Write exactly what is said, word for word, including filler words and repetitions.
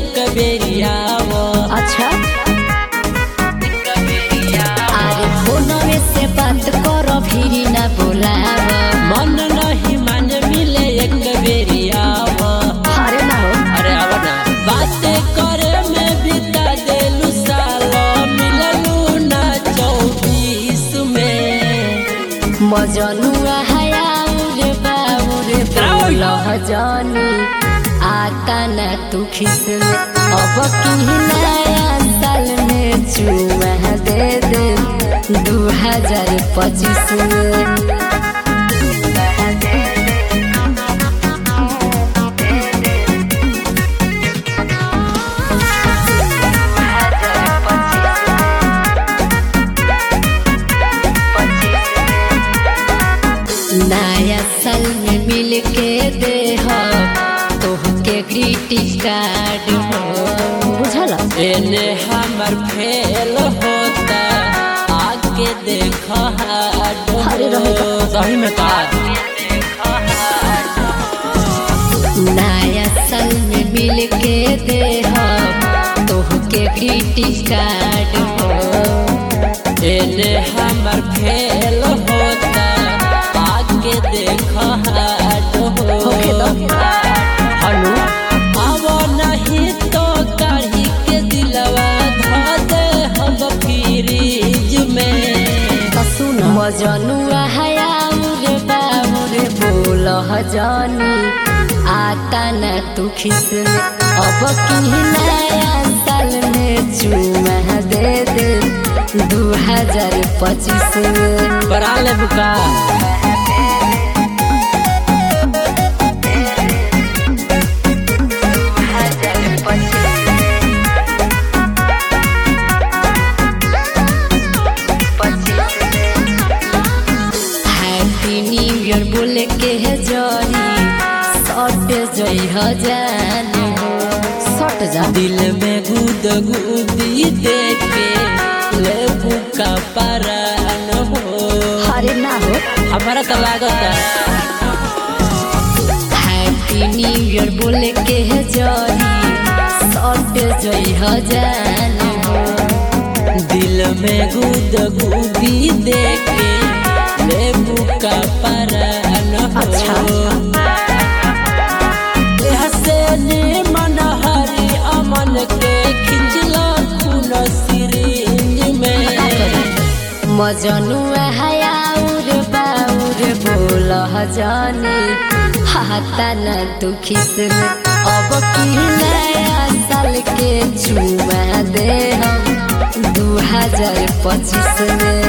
एक बेरिया वो। अच्छा अरे फोनवे से बात करो फिर ना बोलाव। मन नहीं मान मिले एक बेरिया वो। अरे ना हो अरे अब ना बातें करे में बिता देलू सालो मिललू ना चौबीस में। मजनुआ हया रे बाबूरे बोलह जानी आता ना तू खिस में। अब की नया साल में चुमा दे दे दू हजार पच्चीस में। नया साल में मिल के दे हो तोहके ग्रीटिंग कार्ड हो बुझल। एने हमर फेल होता आगे देख हाड। अरे रहे सही में का नया साल में मिल के दे हो तोहके ग्रीटिंग कार्ड हो। एने हमर फेल होता आगे देख हाड हो। हेलो अब नहीं तो काढ़ी के दिलवा धो दे हम फ्रिज में। सुन मजनुआ हया रे बाबूरे बोलह जानी आता ना तू खिस में। अब की नया साल में चुमा दे दे दू हजार पच्चीस में। बड़ा ले बुका हैप्पी न्यू ईयर बोल के है जरी सट जई हजान हो सट जा। दिल में गुद गुदी देके ले बुका परान हो। अरे ना हो हमारा तो लागत हैप्पी न्यू ईयर बोल के है जरी सट जई हजान हो। दिल में गुद गुदी देके ले बुका परान हो। अच्छा हसेनी मन हरी अमन के खिंचला खून सिरिंज में। मजनुआ हया रे बाबूरे बोलह जानी हाथा ना तू खिस में। अब की नया साल के चुमा दे हम दू हजार पच्चीस में।